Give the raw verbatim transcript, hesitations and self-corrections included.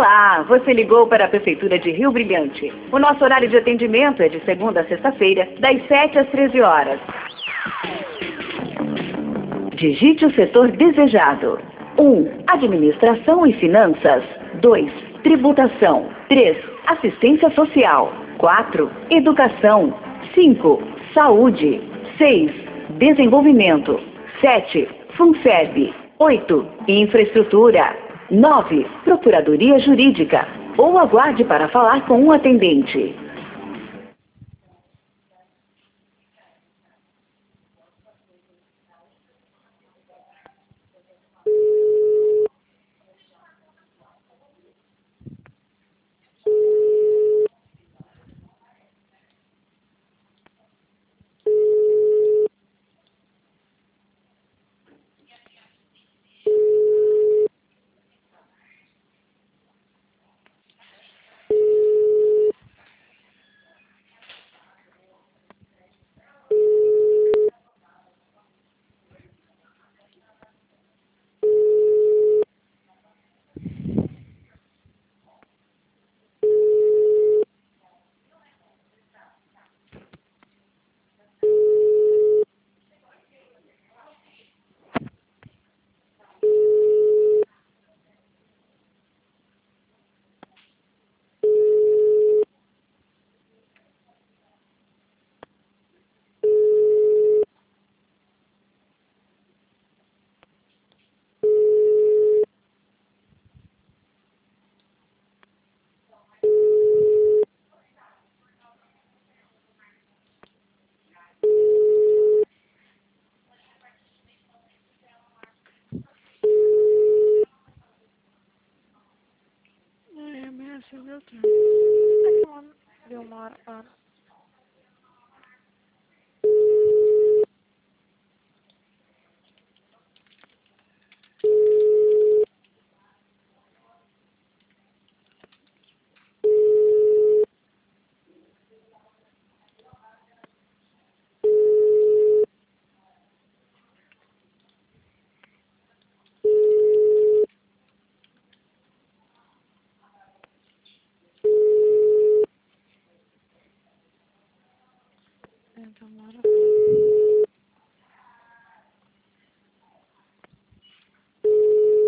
Olá, você ligou para a Prefeitura de Rio Brilhante. O nosso horário de atendimento é de segunda a sexta-feira, das sete às treze horas. Digite o setor desejado. um. Administração e finanças. dois. Tributação. três. Assistência social. quatro. Educação. cinco. Saúde. seis. Desenvolvimento. sete. FUNFEB. oito. Infraestrutura. nove. Procuradoria Jurídica. Ou aguarde para falar com um atendente. Deu uma hora. Ah. Então, uma hora.